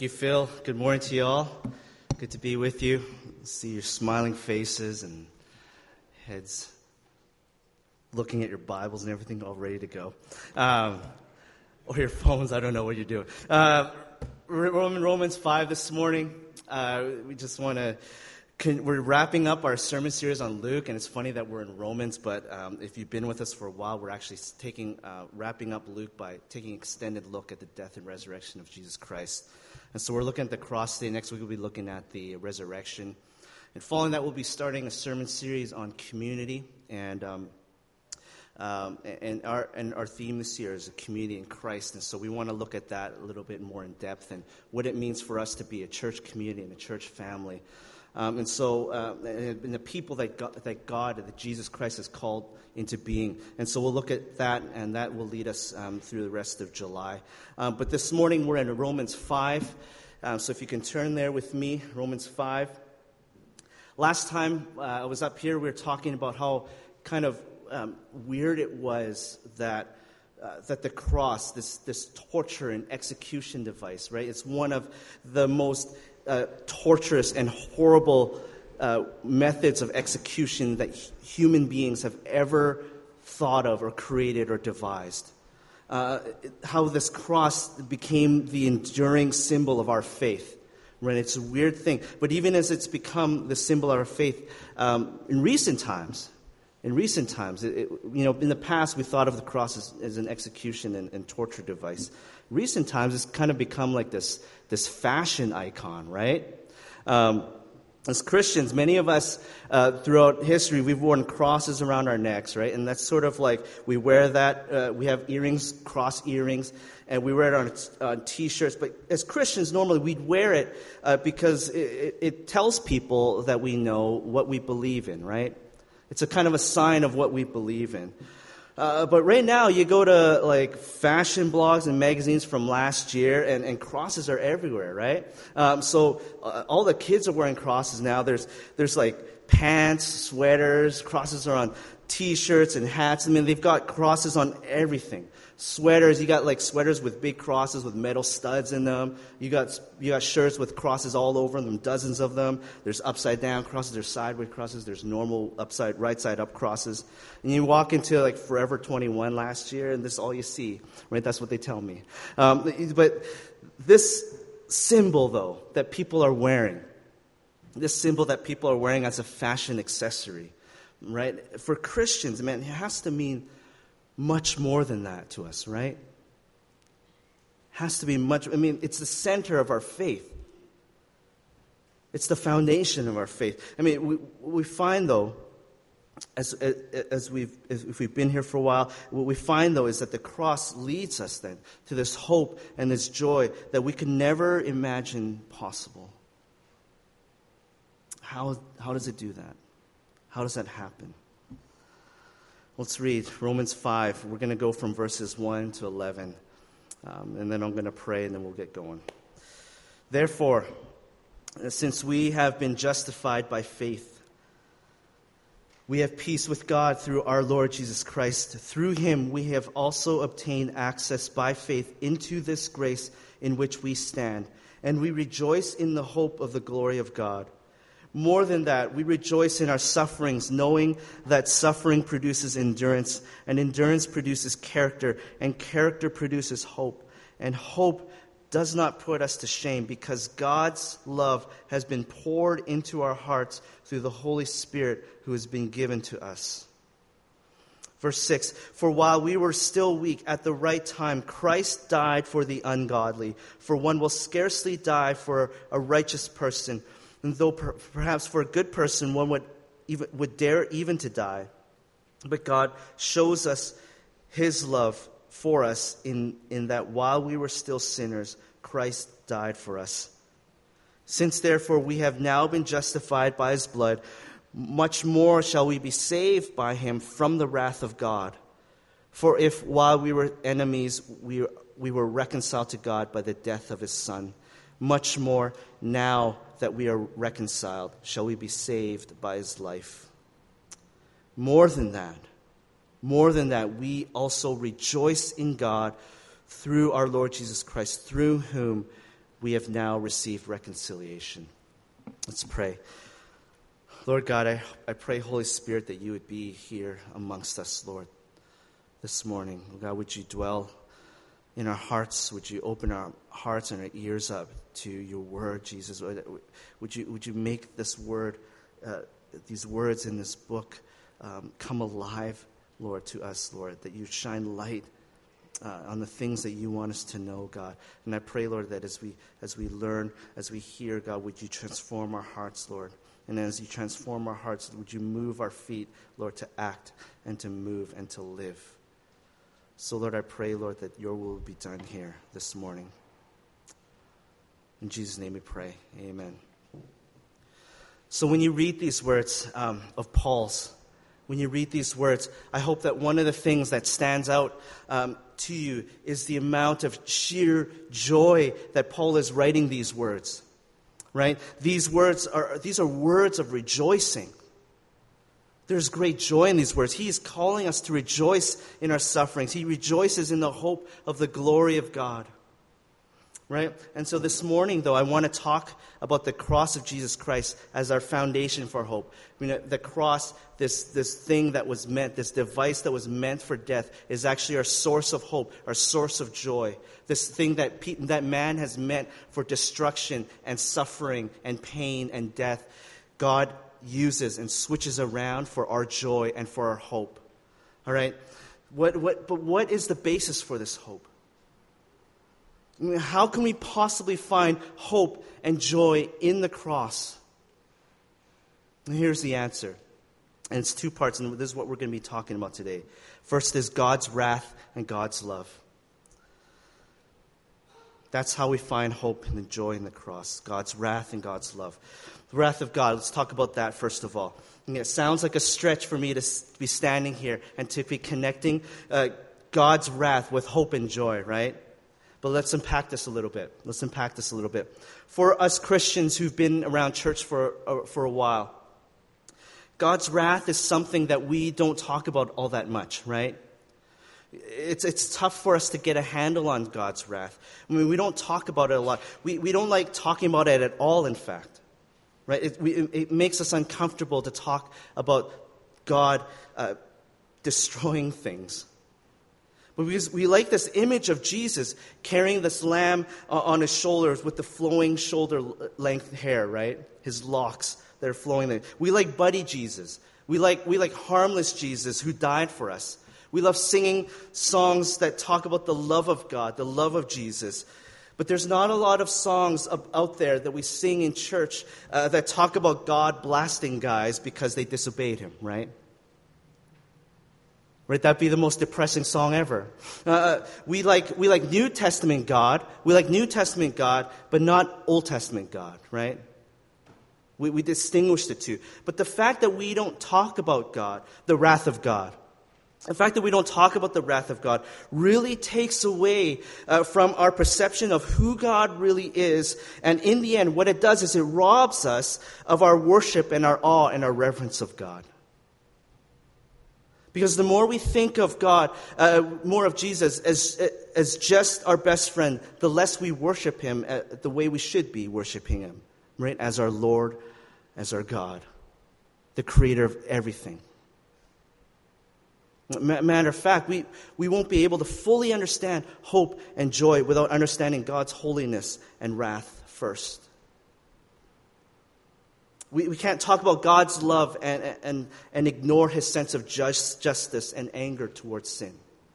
You, Phil. Good morning to you all. Good to be with you. See your smiling faces and heads looking at your Bibles and everything, all ready to go. Or your phones, I don't know what you're doing. Romans 5 this morning. We just want to... We're wrapping up our sermon series on Luke, and it's funny that we're in Romans, but if you've been with us for a while, we're actually wrapping up Luke by taking an extended look at the death and resurrection of Jesus Christ. And so we're looking at the cross today. Next week we'll be looking at the resurrection. And following that, we'll be starting a sermon series on community. And our theme this year is a community in Christ. And so we want to look at that a little bit more in depth and what it means for us to be a church community and a church family. And the people that Jesus Christ has called into being. And so we'll look at that, and that will lead us through the rest of July. But this morning we're in Romans 5. So if you can turn there with me, Romans 5. Last time I was up here, we were talking about how kind of weird it was that the cross, this torture and execution device, right? It's one of the most torturous and horrible methods of execution that human beings have ever thought of or created or devised. How this cross became the enduring symbol of our faith. Right? It's a weird thing. But even as it's become the symbol of our faith, in recent times, in the past we thought of the cross as an execution and torture device. Recent times it's kind of become like this fashion icon, right? As Christians, many of us throughout history, we've worn crosses around our necks, right? And that's sort of like we wear that. We have earrings, cross earrings, and we wear it on T-shirts. But as Christians, normally we'd wear it because it tells people that we know what we believe in, right? It's a kind of a sign of what we believe in. But right now, you go to like fashion blogs and magazines from last year, and crosses are everywhere, right? So all the kids are wearing crosses now. There's like pants, sweaters, crosses are on T-shirts and hats. I mean, they've got crosses on everything. Sweaters, you got like sweaters with big crosses with metal studs in them. You got shirts with crosses all over them, dozens of them. There's upside down crosses, there's sideways crosses, there's normal right side up crosses. And you walk into like Forever 21 last year, and this is all you see, right? That's what they tell me. But this symbol, though, that people are wearing, as a fashion accessory, right? For Christians, man, it has to mean much more than that to us, right? Has to be much. I mean, it's the center of our faith. It's the foundation of our faith. I mean, we find though, if we've been here for a while, what we find though is that the cross leads us then to this hope and this joy that we could never imagine possible. How does it do that? How does that happen? Let's read Romans 5. We're going to go from verses 1 to 11. And then I'm going to pray, and then we'll get going. Therefore, since we have been justified by faith, we have peace with God through our Lord Jesus Christ. Through him we have also obtained access by faith into this grace in which we stand. And we rejoice in the hope of the glory of God. More than that, we rejoice in our sufferings, knowing that suffering produces endurance, and endurance produces character, and character produces hope. And hope does not put us to shame, because God's love has been poured into our hearts through the Holy Spirit who has been given to us. Verse 6, for while we were still weak, at the right time, Christ died for the ungodly. For one will scarcely die for a righteous person, and though perhaps for a good person one would dare even to die. But God shows us his love for us in that while we were still sinners, Christ died for us. Since therefore we have now been justified by his blood, much more shall we be saved by him from the wrath of God. For if while we were enemies we were reconciled to God by the death of his Son, much more now that we are reconciled shall we be saved by his life. More than that, we also rejoice in God through our Lord Jesus Christ, through whom we have now received reconciliation. Let's pray. Lord God, I pray, Holy Spirit, that you would be here amongst us, Lord, this morning. God, would you dwell in our hearts? Would you open our hearts and our ears up to your word, Jesus? Would you make this word, these words in this book come alive, Lord, to us, Lord, that you shine light on the things that you want us to know, God. And I pray, Lord, that as we learn, as we hear, God, would you transform our hearts, Lord. And as you transform our hearts, would you move our feet, Lord, to act and to move and to live. So, Lord, I pray, Lord, that your will be done here this morning. In Jesus' name we pray. Amen. So when you read these words of Paul's, when you read these words, I hope that one of the things that stands out to you is the amount of sheer joy that Paul is writing these words, right? These are words of rejoicing. There's great joy in these words. He is calling us to rejoice in our sufferings. He rejoices in the hope of the glory of God. Right? And so this morning, though, I want to talk about the cross of Jesus Christ as our foundation for hope. I mean, the cross, this thing that was meant, this device that was meant for death, is actually our source of hope, our source of joy. This thing that man has meant for destruction and suffering and pain and death, God uses and switches around for our joy and for our hope. All right? But what is the basis for this hope? I mean, how can we possibly find hope and joy in the cross? And here's the answer. And it's two parts, and this is what we're going to be talking about today. First is God's wrath and God's love. That's how we find hope and joy in the cross. God's wrath and God's love. The wrath of God, let's talk about that first of all. And it sounds like a stretch for me to be standing here and to be connecting God's wrath with hope and joy, right? But let's unpack this a little bit. For us Christians who've been around church for a while, God's wrath is something that we don't talk about all that much, right? It's tough for us to get a handle on God's wrath. I mean, we don't talk about it a lot. We don't like talking about it at all, in fact. Right? It makes us uncomfortable to talk about God destroying things. But we like this image of Jesus carrying this lamb on his shoulders with the flowing shoulder-length hair, right? His locks that are flowing there. We like buddy Jesus. We like harmless Jesus who died for us. We love singing songs that talk about the love of God, the love of Jesus. But there's not a lot of songs out there that we sing in church that talk about God blasting guys because they disobeyed him, right? Right, that'd be the most depressing song ever. We like New Testament God. We like New Testament God, but not Old Testament God, right? We distinguish the two. But the fact that we don't talk about God, the wrath of God, the fact that we don't talk about the wrath of God really takes away from our perception of who God really is. And in the end, what it does is it robs us of our worship and our awe and our reverence of God. Because the more we think of God, more of Jesus as just our best friend, the less we worship him the way we should be worshiping him, right? As our Lord, as our God, the creator of everything. Matter of fact, we won't be able to fully understand hope and joy without understanding God's holiness and wrath first. We can't talk about God's love and ignore his sense of justice and anger towards sin.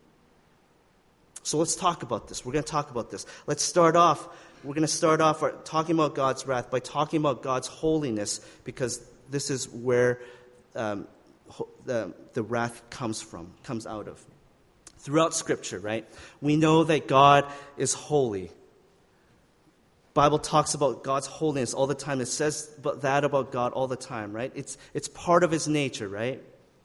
So let's talk about this. We're going to talk about this. We're going to start off talking about God's wrath by talking about God's holiness, because this is where the wrath comes out of. Throughout Scripture, right? We know that God is holy. Bible talks about God's holiness all the time. It says that about God all the time, right? It's part of his nature, right?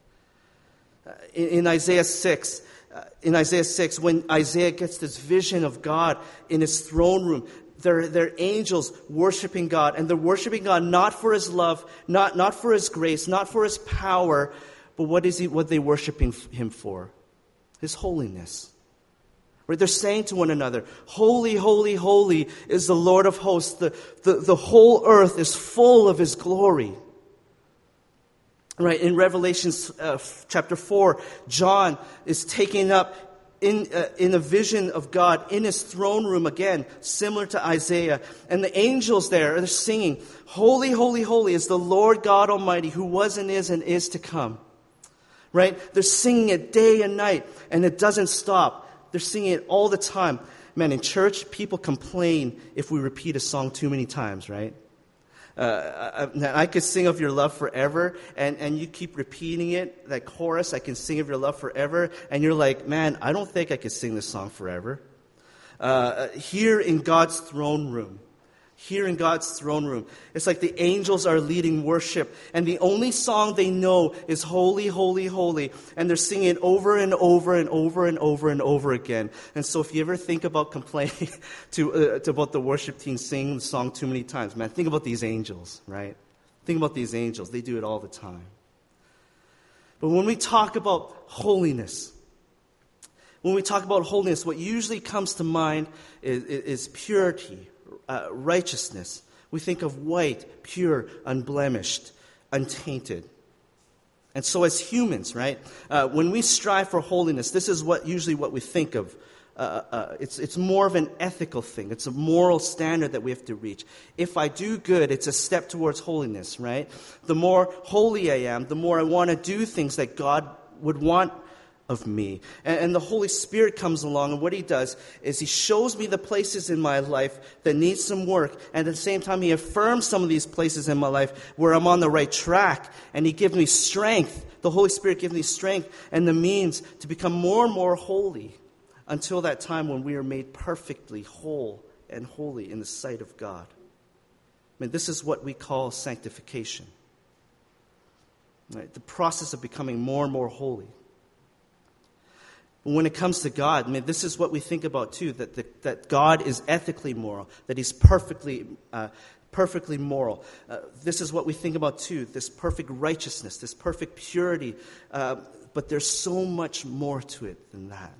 In Isaiah 6, when Isaiah gets this vision of God in his throne room, they're angels worshiping God, and they're worshiping God not for his love, not for his grace, not for his power, but what they worshiping him for? His holiness. Right? They're saying to one another, holy, holy, holy is the Lord of hosts. The whole earth is full of his glory. Right? In Revelation chapter 4, John is taken up in a vision of God in his throne room again, similar to Isaiah. And the angels there are singing, holy, holy, holy is the Lord God Almighty, who was and is to come. Right? They're singing it day and night, and it doesn't stop. They're singing it all the time. Man, in church, people complain if we repeat a song too many times, right? I could sing of your love forever, and you keep repeating it, that chorus, I can sing of your love forever, and you're like, man, I don't think I could sing this song forever. Here in God's throne room, it's like the angels are leading worship, and the only song they know is holy, holy, holy, and they're singing it over and over and over and over and over again. And so if you ever think about complaining about the worship team singing the song too many times, man, think about these angels, right? Think about these angels. They do it all the time. But when we talk about holiness, what usually comes to mind is purity, righteousness. We think of white, pure, unblemished, untainted. And so as humans, right, when we strive for holiness, this is usually what we think of. It's more of an ethical thing. It's a moral standard that we have to reach. If I do good, it's a step towards holiness, right? The more holy I am, the more I want to do things that God would want of me. And the Holy Spirit comes along, and what he does is he shows me the places in my life that need some work, and at the same time he affirms some of these places in my life where I'm on the right track, and he gives me strength. The Holy Spirit gives me strength and the means to become more and more holy until that time when we are made perfectly whole and holy in the sight of God. I mean, this is what we call sanctification. Right? The process of becoming more and more holy. When it comes to God, I mean, this is what we think about too, that God is ethically moral, that he's perfectly moral. This is what we think about too, this perfect righteousness, this perfect purity. But there's so much more to it than that.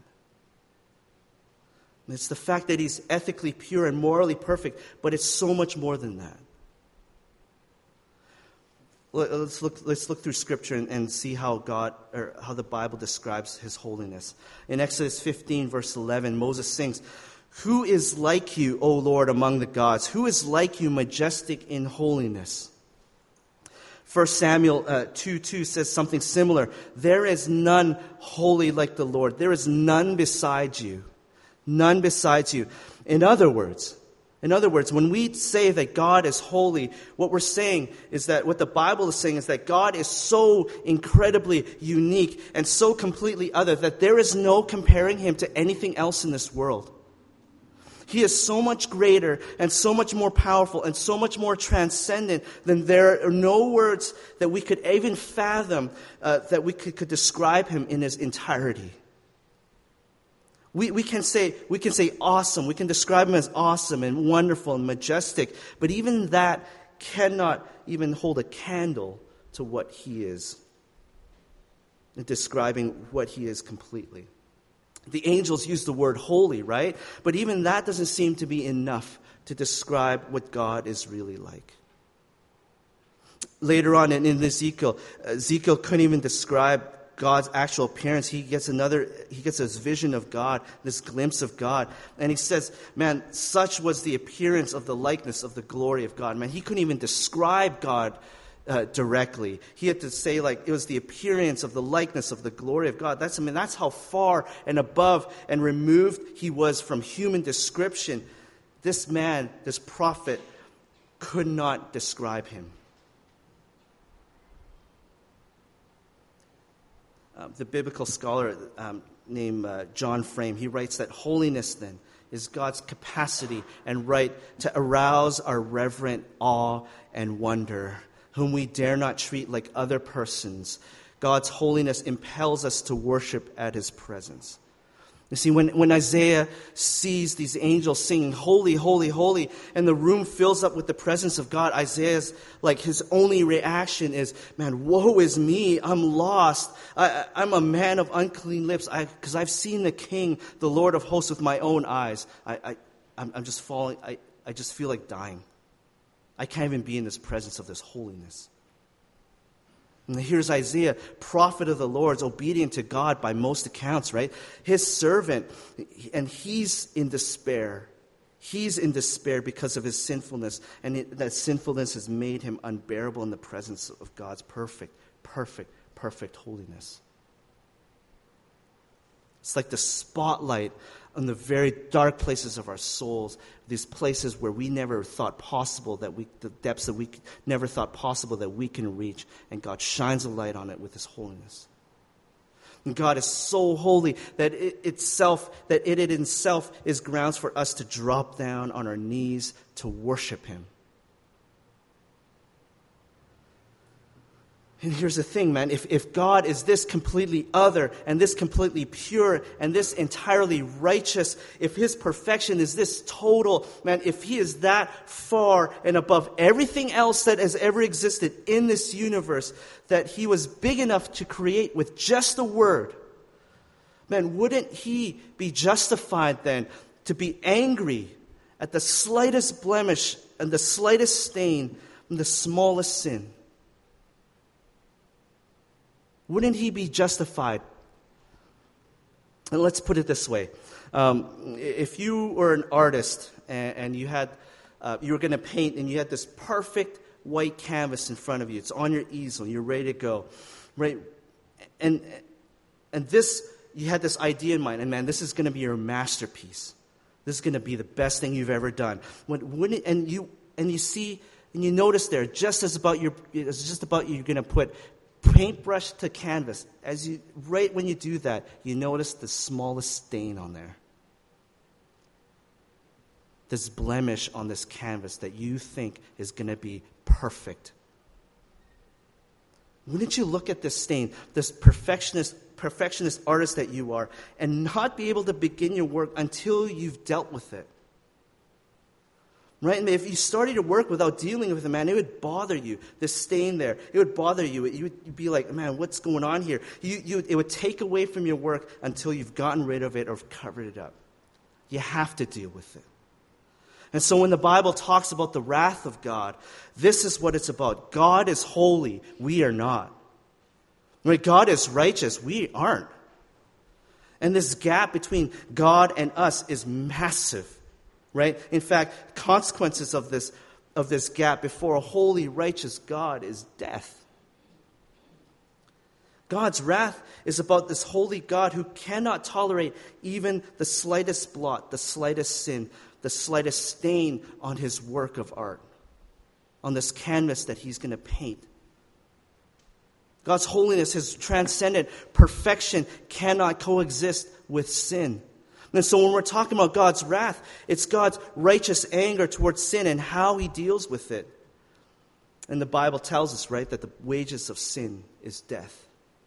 And it's the fact that he's ethically pure and morally perfect, but it's so much more than that. Let's look through Scripture and see how the Bible describes his holiness. In Exodus 15, verse 11, Moses sings, "Who is like you, O Lord, among the gods? Who is like you, majestic in holiness?" 1 Samuel 2:2 says something similar. "There is none holy like the Lord. There is none beside you. None besides you." In other words, when we say that God is holy, what we're saying is that what the Bible is saying is that God is so incredibly unique and so completely other that there is no comparing him to anything else in this world. He is so much greater and so much more powerful and so much more transcendent than there are no words that we could even fathom that we could describe him in his entirety. We can say awesome. We can describe him as awesome and wonderful and majestic. But even that cannot even hold a candle to what he is, in describing what he is completely. The angels use the word holy, right? But even that doesn't seem to be enough to describe what God is really like. Later on in Ezekiel couldn't even describe God's actual appearance. He gets this vision of God, this glimpse of God. And he says, man, such was the appearance of the likeness of the glory of God. Man, he couldn't even describe God directly. He had to say, like, it was the appearance of the likeness of the glory of God. That's how far and above and removed he was from human description. This man, this prophet, could not describe him. The biblical scholar named John Frame, he writes that holiness then is God's capacity and right to arouse our reverent awe and wonder, whom we dare not treat like other persons. God's holiness impels us to worship at his presence. You see, when Isaiah sees these angels singing, holy, holy, holy, and the room fills up with the presence of God, Isaiah's, his only reaction is, man, woe is me, I'm lost. I'm a man of unclean lips, because I've seen the King, the Lord of hosts, with my own eyes. I'm just falling, I just feel like dying. I can't even be in this presence of this holiness. And here's Isaiah, prophet of the Lord, obedient to God by most accounts, right? His servant, and he's in despair. He's in despair because of his sinfulness, and that sinfulness has made him unbearable in the presence of God's perfect holiness. It's like the spotlight on the very dark places of our souls, these places where we never thought possible, the depths that we never thought possible that we can reach, and God shines a light on it with his holiness. And God is so holy that it itself is grounds for us to drop down on our knees to worship him. And here's the thing, man. If God is this completely other and this completely pure and this entirely righteous, if his perfection is this total, man, if he is that far and above everything else that has ever existed in this universe, that he was big enough to create with just a word, man, wouldn't he be justified then to be angry at the slightest blemish and the slightest stain and the smallest sin? Wouldn't he be justified? And let's put it this way. If you were an artist and you were going to paint and you had this perfect white canvas in front of you, it's on your easel, you're ready to go, right? And this, you had this idea in mind, and man, this is going to be your masterpiece. This is going to be the best thing you've ever done. And you notice there, it's just about you're going to put paintbrush to canvas. Right when you do that, you notice the smallest stain on there. This blemish on this canvas that you think is going to be perfect. Wouldn't you look at this stain, this perfectionist artist that you are, and not be able to begin your work until you've dealt with it? Right? And if you started your work without dealing with it, man, it would bother you. This stain there, it would bother you. You would be like, man, what's going on here? It would take away from your work until you've gotten rid of it or covered it up. You have to deal with it. And so when the Bible talks about the wrath of God, this is what it's about. God is holy. We are not. Right? God is righteous. We aren't. And this gap between God and us is massive. Right? In fact, consequences of this gap before a holy, righteous God is death. God's wrath is about this holy God who cannot tolerate even the slightest blot, the slightest sin, the slightest stain on his work of art, on this canvas that he's going to paint. God's holiness, his transcendent perfection, cannot coexist with sin. And so when we're talking about God's wrath, it's God's righteous anger towards sin and how he deals with it. And the Bible tells us, right, that the wages of sin is death.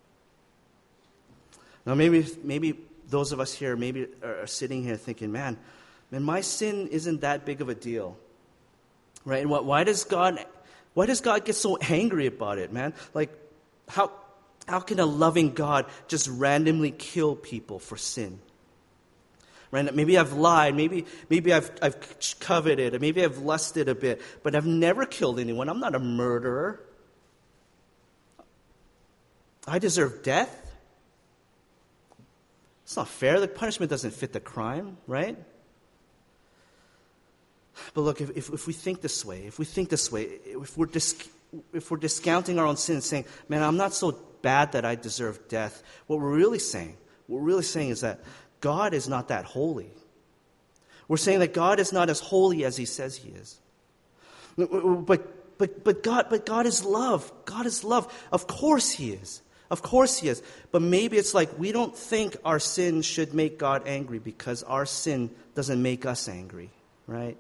Now maybe those of us here maybe are sitting here thinking, man, my sin isn't that big of a deal. Right? And why does God get so angry about it, man? Like, how can a loving God just randomly kill people for sin? Right? Maybe I've lied, maybe I've coveted, maybe I've lusted a bit, but I've never killed anyone. I'm not a murderer. I deserve death. It's not fair. The punishment doesn't fit the crime, right? But look, if we think this way, if we're discounting our own sin and saying, man, I'm not so bad that I deserve death, what we're really saying is that God is not that holy. We're saying that God is not as holy as he says he is. But God is love. God is love. Of course he is. Of course he is. But maybe it's like we don't think our sin should make God angry because our sin doesn't make us angry, right?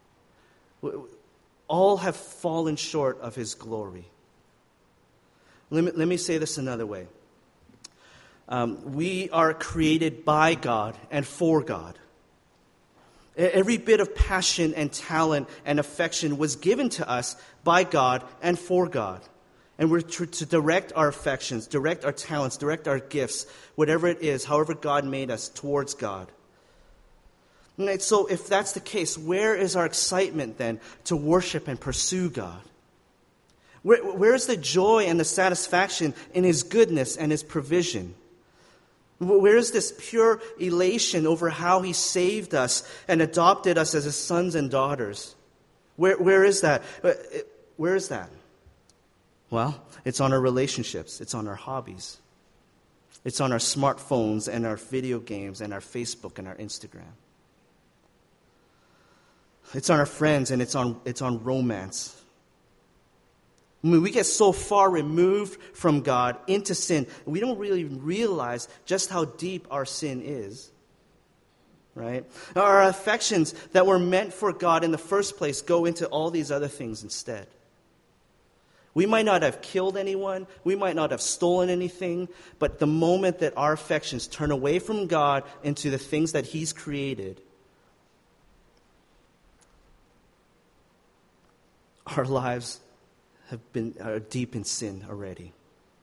All have fallen short of his glory. Let me say this another way. We are created by God and for God. Every bit of passion and talent and affection was given to us by God and for God. And we're to direct our affections, direct our talents, direct our gifts, whatever it is, however God made us, towards God. And so if that's the case, where is our excitement then to worship and pursue God? Where is the joy and the satisfaction in His goodness and His provision? Where is this pure elation over how He saved us and adopted us as His sons and daughters? Where is that? Where is that? Well, it's on our relationships. It's on our hobbies. It's on our smartphones and our video games and our Facebook and our Instagram. It's on our friends and it's on romance. I mean, we get so far removed from God into sin, we don't really realize just how deep our sin is. Right? Our affections that were meant for God in the first place go into all these other things instead. We might not have killed anyone, we might not have stolen anything, but the moment that our affections turn away from God into the things that He's created, our lives are deep in sin already.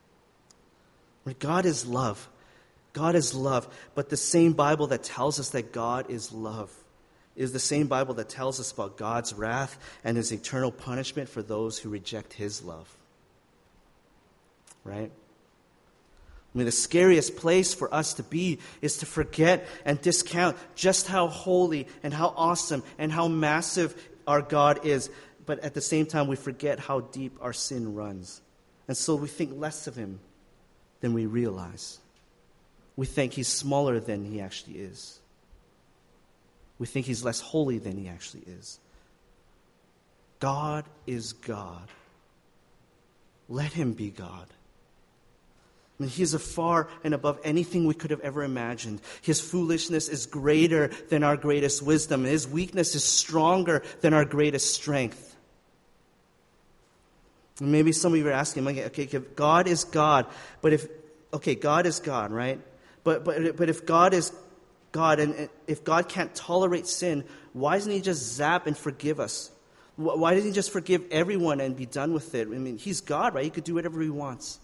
God is love. God is love. But the same Bible that tells us that God is love is the same Bible that tells us about God's wrath and His eternal punishment for those who reject His love. Right? I mean, the scariest place for us to be is to forget and discount just how holy and how awesome and how massive our God is. But at the same time, we forget how deep our sin runs. And so we think less of Him than we realize. We think He's smaller than He actually is. We think He's less holy than He actually is. God is God. Let Him be God. I mean, He is afar and above anything we could have ever imagined. His foolishness is greater than our greatest wisdom. His weakness is stronger than our greatest strength. And maybe some of you are asking, okay, if God is God, God is God, right? But if God is God, and if God can't tolerate sin, why doesn't He just zap and forgive us? Why doesn't He just forgive everyone and be done with it? I mean, He's God, right? He could do whatever He wants.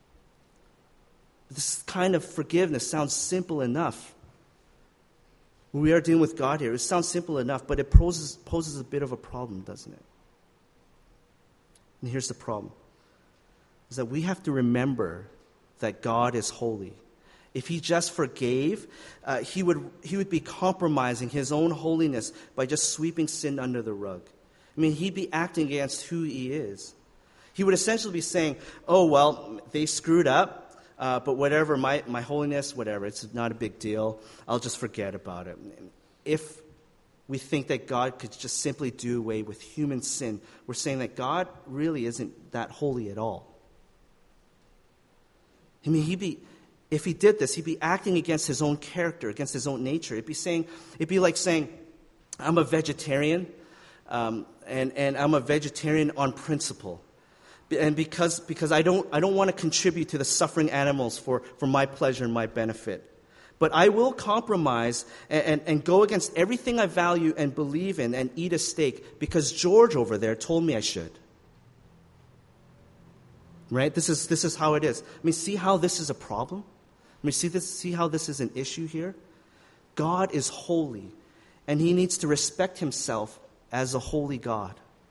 This kind of forgiveness sounds simple enough. We are dealing with God here. It sounds simple enough, but it poses a bit of a problem, doesn't it? And here's the problem, is that we have to remember that God is holy. If He just forgave, he would be compromising His own holiness by just sweeping sin under the rug. I mean, He'd be acting against who He is. He would essentially be saying, oh, well, they screwed up, but whatever, my holiness, whatever, it's not a big deal. I'll just forget about it. If we think that God could just simply do away with human sin, we're saying that God really isn't that holy at all. I mean, if He did this, He'd be acting against His own character, against His own nature. It'd be like saying, I'm a vegetarian, and I'm a vegetarian on principle. And because I don't want to contribute to the suffering animals for my pleasure and my benefit. But I will compromise and go against everything I value and believe in and eat a steak because George over there told me I should. Right? This is how it is. I mean, see how this is a problem? I mean, see how this is an issue here? God is holy, and He needs to respect Himself as a holy God.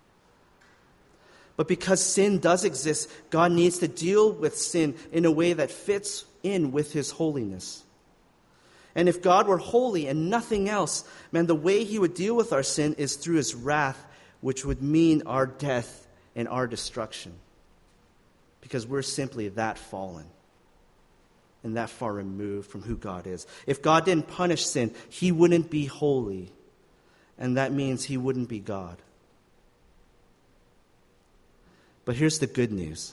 But because sin does exist, God needs to deal with sin in a way that fits in with His holiness. And if God were holy and nothing else, man, the way He would deal with our sin is through His wrath, which would mean our death and our destruction. Because we're simply that fallen and that far removed from who God is. If God didn't punish sin, He wouldn't be holy. And that means He wouldn't be God. But here's the good news.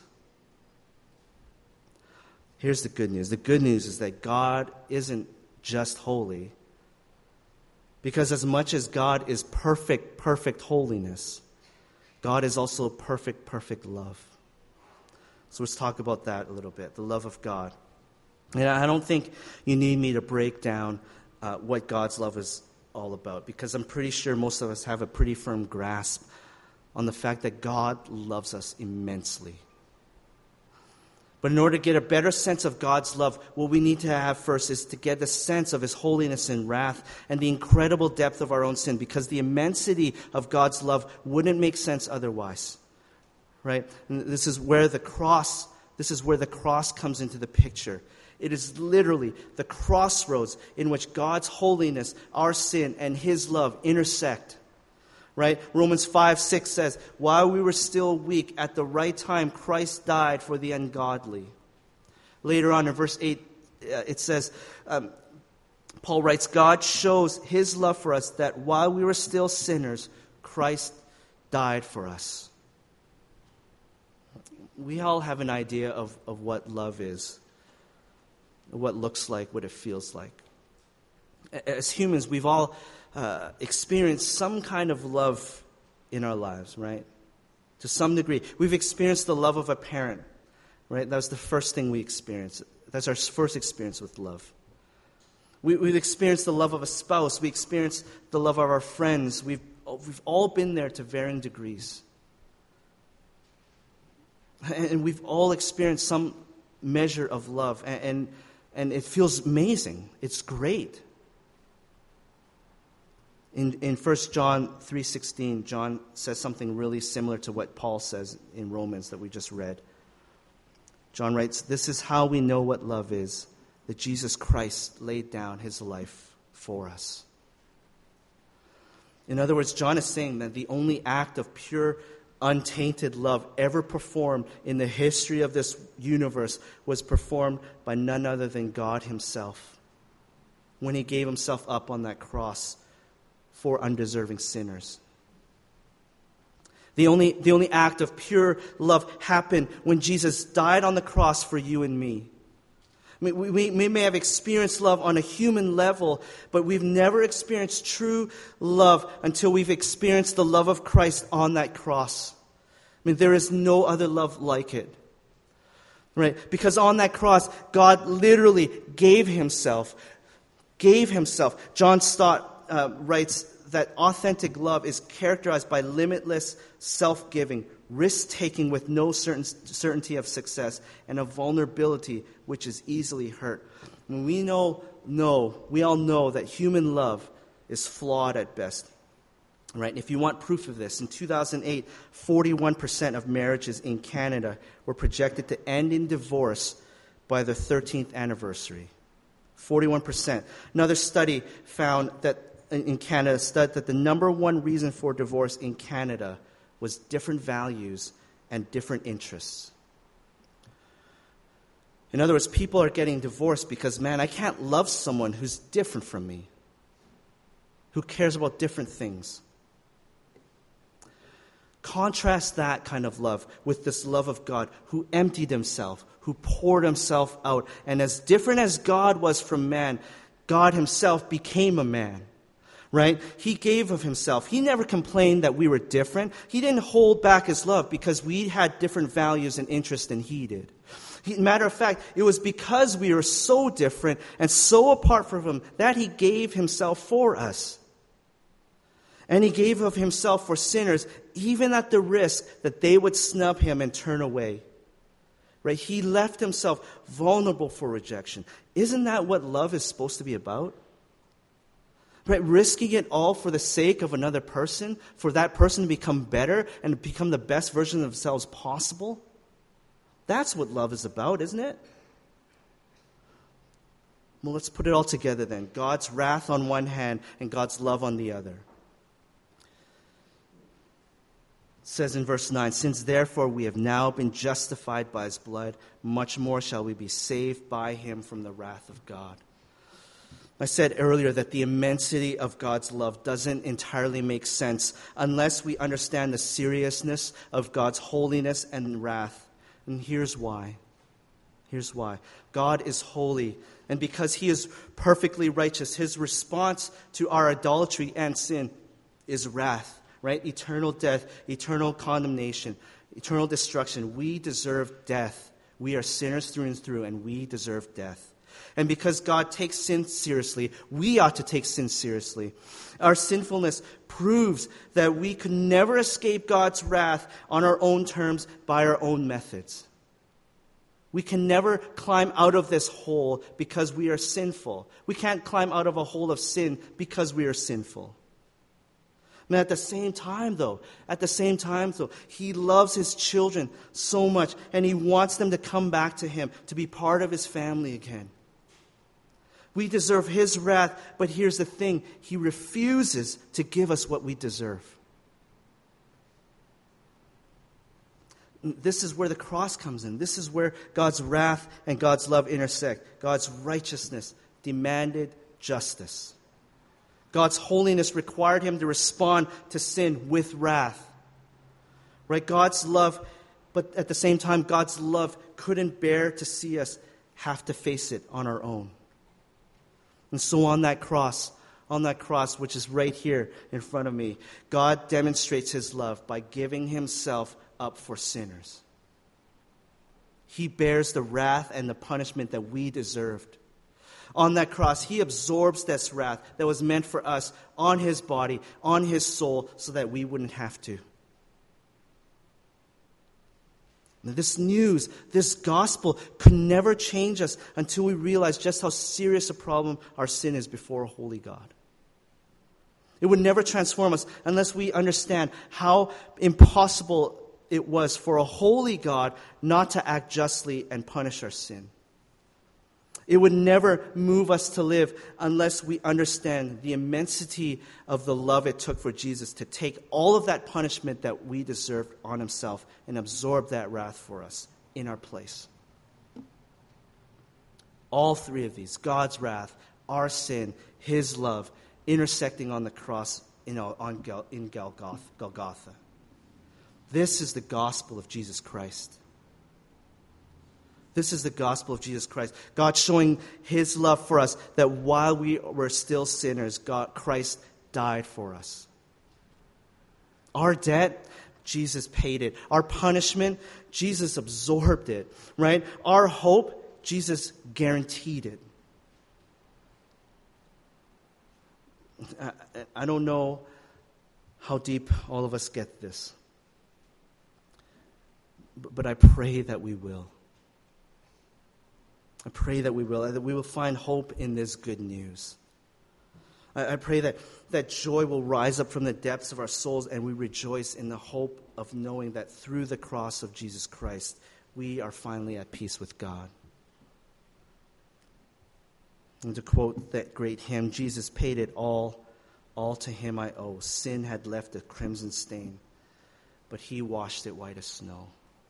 Here's the good news. The good news is that God isn't just holy. Because as much as God is perfect holiness, God is also perfect love. So let's talk about that a little bit, the love of God. And I don't think you need me to break down what God's love is all about, because I'm pretty sure most of us have a pretty firm grasp on the fact that God loves us immensely. But in order to get a better sense of God's love, what we need to have first is to get the sense of His holiness and wrath and the incredible depth of our own sin, because the immensity of God's love wouldn't make sense otherwise. Right? And this is where the cross comes into the picture. It is literally the crossroads in which God's holiness, our sin, and His love intersect. Right? Romans 5:6 says, while we were still weak, at the right time, Christ died for the ungodly. Later on in verse 8, it says, Paul writes, God shows His love for us that while we were still sinners, Christ died for us. We all have an idea of what love is, what it looks like, what it feels like. As humans, we've all experienced some kind of love in our lives, right? To some degree. We've experienced the love of a parent, right? That was the first thing we experienced. That's our first experience with love. We've experienced the love of a spouse. We experienced the love of our friends. We've all been there to varying degrees. And we've all experienced some measure of love. And it feels amazing. It's great. In 1 John 3:16, John says something really similar to what Paul says in Romans that we just read. John writes, this is how we know what love is, that Jesus Christ laid down His life for us. In other words, John is saying that the only act of pure, untainted love ever performed in the history of this universe was performed by none other than God Himself, when He gave Himself up on that cross for undeserving sinners. The only act of pure love happened when Jesus died on the cross for you and me. I mean, we may have experienced love on a human level, but we've never experienced true love until we've experienced the love of Christ on that cross. I mean, there is no other love like it. Right? Because on that cross, God literally gave Himself. John Stott writes that authentic love is characterized by limitless self-giving, risk-taking with no certainty of success, and a vulnerability which is easily hurt. And we all know that human love is flawed at best. Right? If you want proof of this, in 2008, 41% of marriages in Canada were projected to end in divorce by their 13th anniversary. 41%. Another study found that in Canada, that the number one reason for divorce in Canada was different values and different interests. In other words, people are getting divorced because, man, I can't love someone who's different from me, who cares about different things. Contrast that kind of love with this love of God who emptied Himself, who poured Himself out. And as different as God was from man, God Himself became a man. Right? He gave of Himself. He never complained that we were different. He didn't hold back His love because we had different values and interests than He did. Matter of fact, it was because we were so different and so apart from Him that He gave Himself for us. And He gave of Himself for sinners, even at the risk that they would snub Him and turn away. Right? He left Himself vulnerable for rejection. Isn't that what love is supposed to be about? Right, risking it all for the sake of another person, for that person to become better and to become the best version of themselves possible. That's what love is about, isn't it? Well, let's put it all together then. God's wrath on one hand and God's love on the other. It says in verse 9, since therefore we have now been justified by His blood, much more shall we be saved by Him from the wrath of God. I said earlier that the immensity of God's love doesn't entirely make sense unless we understand the seriousness of God's holiness and wrath. And here's why. God is holy, and because He is perfectly righteous, His response to our idolatry and sin is wrath, right? Eternal death, eternal condemnation, eternal destruction. We deserve death. We are sinners through and through, and we deserve death. And because God takes sin seriously, we ought to take sin seriously. Our sinfulness proves that we could never escape God's wrath on our own terms by our own methods. We can never climb out of this hole because we are sinful. We can't climb out of a hole of sin because we are sinful. And at the same time, though, He loves His children so much, and He wants them to come back to Him, to be part of His family again. We deserve His wrath, but here's the thing. He refuses to give us what we deserve. This is where the cross comes in. This is where God's wrath and God's love intersect. God's righteousness demanded justice. God's holiness required Him to respond to sin with wrath. Right? God's love, but at the same time, God's love couldn't bear to see us have to face it on our own. And so on that cross, which is right here in front of me, God demonstrates His love by giving Himself up for sinners. He bears the wrath and the punishment that we deserved. On that cross, He absorbs this wrath that was meant for us on His body, on His soul, so that we wouldn't have to. Now, this news, this gospel could never change us until we realize just how serious a problem our sin is before a holy God. It would never transform us unless we understand how impossible it was for a holy God not to act justly and punish our sin. It would never move us to live unless we understand the immensity of the love it took for Jesus to take all of that punishment that we deserved on Himself and absorb that wrath for us in our place. All three of these, God's wrath, our sin, His love, intersecting on the cross in Golgotha. This is the gospel of Jesus Christ. This is the gospel of Jesus Christ. God showing His love for us, that while we were still sinners, Christ died for us. Our debt, Jesus paid it. Our punishment, Jesus absorbed it. Right? Our hope, Jesus guaranteed it. I don't know how deep all of us get this, but I pray that we will. I pray that we will find hope in this good news. I pray that joy will rise up from the depths of our souls, and we rejoice in the hope of knowing that through the cross of Jesus Christ, we are finally at peace with God. And to quote that great hymn, Jesus paid it all to Him I owe. Sin had left a crimson stain, but He washed it white as snow.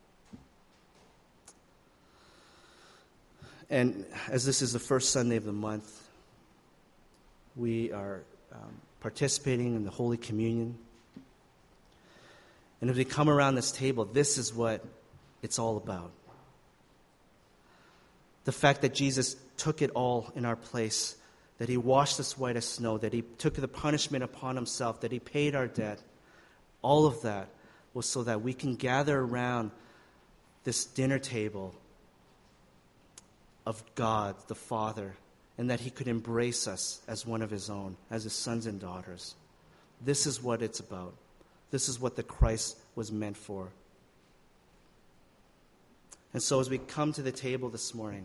And as this is the first Sunday of the month, we are participating in the Holy Communion. And as we come around this table, this is what it's all about. The fact that Jesus took it all in our place, that He washed us white as snow, that He took the punishment upon Himself, that He paid our debt, all of that was so that we can gather around this dinner table of God, the Father, and that He could embrace us as one of His own, as His sons and daughters. This is what it's about. This is what the Christ was meant for. And so as we come to the table this morning,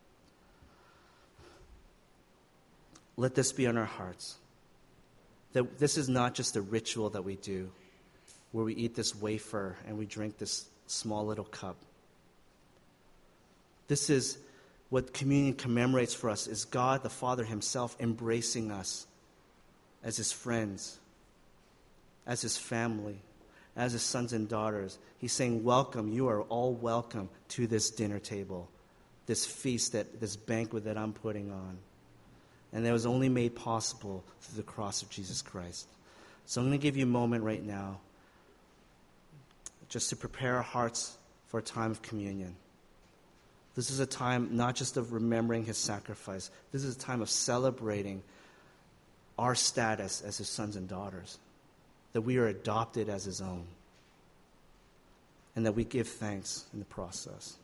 let this be on our hearts. That this is not just a ritual that we do, where we eat this wafer and we drink this small little cup. This is what communion commemorates for us, is God the Father Himself embracing us as His friends, as His family, as His sons and daughters. He's saying, welcome, you are all welcome to this dinner table, this feast, this banquet that I'm putting on. And that was only made possible through the cross of Jesus Christ. So I'm going to give you a moment right now just to prepare our hearts for a time of communion. This is a time not just of remembering His sacrifice. This is a time of celebrating our status as His sons and daughters, that we are adopted as His own, and that we give thanks in the process.